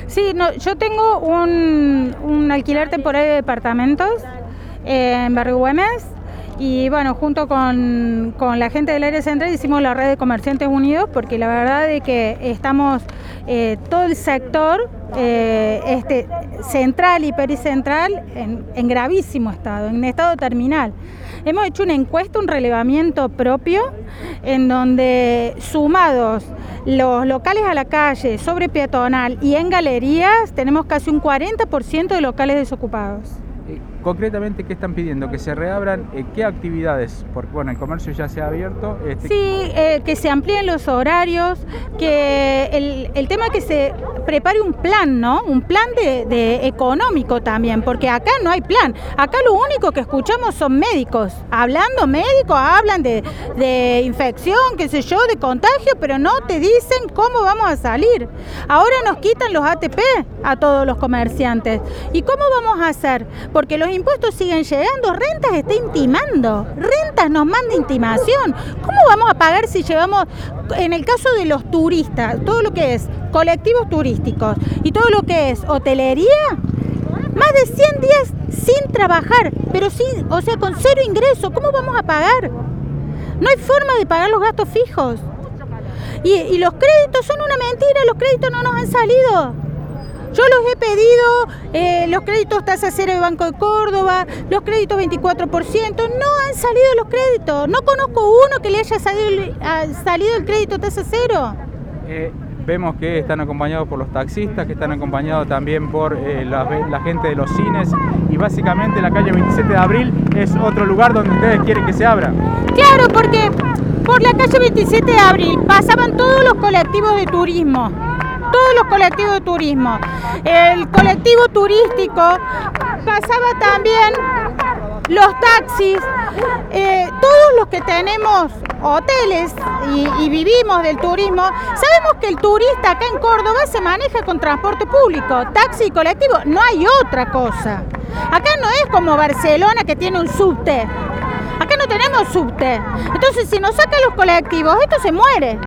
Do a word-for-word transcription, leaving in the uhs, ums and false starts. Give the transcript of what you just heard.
Sí, no, yo tengo un, un alquiler temporal de departamentos eh, en Barrio Güemes y bueno, junto con, con la gente del área central hicimos la red de comerciantes unidos porque la verdad es que estamos eh, todo el sector eh, este, central y pericentral en, en gravísimo estado, en estado terminal. Hemos hecho una encuesta, un relevamiento propio, en donde sumados los locales a la calle, sobre peatonal y en galerías, tenemos casi un cuarenta por ciento de locales desocupados. Concretamente, ¿qué están pidiendo? ¿Que se reabran eh, qué actividades? Porque bueno, el comercio ya se ha abierto. Este... Sí, eh, que se amplíen los horarios, que el, el tema que se prepare un plan, ¿no? Un plan de, de económico también, porque acá no hay plan. Acá lo único que escuchamos son médicos. Hablando médicos, hablan de, de infección, qué sé yo, de contagio, pero no te dicen cómo vamos a salir. Ahora nos quitan los A T P a todos los comerciantes. ¿Y cómo vamos a hacer? Porque los impuestos siguen llegando, Rentas está intimando, Rentas nos manda intimación. ¿Cómo vamos a pagar si llevamos, en el caso de los turistas, todo lo que es colectivos turísticos y todo lo que es hotelería, más de cien días sin trabajar, pero sin, o sea, con cero ingreso? ¿Cómo vamos a pagar? No hay forma de pagar los gastos fijos. Y, y los créditos son una mentira, los créditos no nos han salido. Yo los he pedido, eh, los créditos tasa cero de Banco de Córdoba, los créditos veinticuatro por ciento, no han salido los créditos. No conozco uno que le haya salido, salido el crédito tasa cero. Eh, vemos que están acompañados por los taxistas, que están acompañados también por eh, la, la gente de los cines y básicamente la calle veintisiete de abril es otro lugar donde ustedes quieren que se abra. Claro, porque por la calle veintisiete de abril pasaban todos los colectivos de turismo. Todos los colectivos de turismo. El colectivo turístico pasaba también, los taxis, eh, todos los que tenemos hoteles y, y vivimos del turismo, sabemos que el turista acá en Córdoba se maneja con transporte público, taxi y colectivo, no hay otra cosa. Acá no es como Barcelona que tiene un subte. Acá no tenemos subte. Entonces, si nos sacan los colectivos, esto se muere.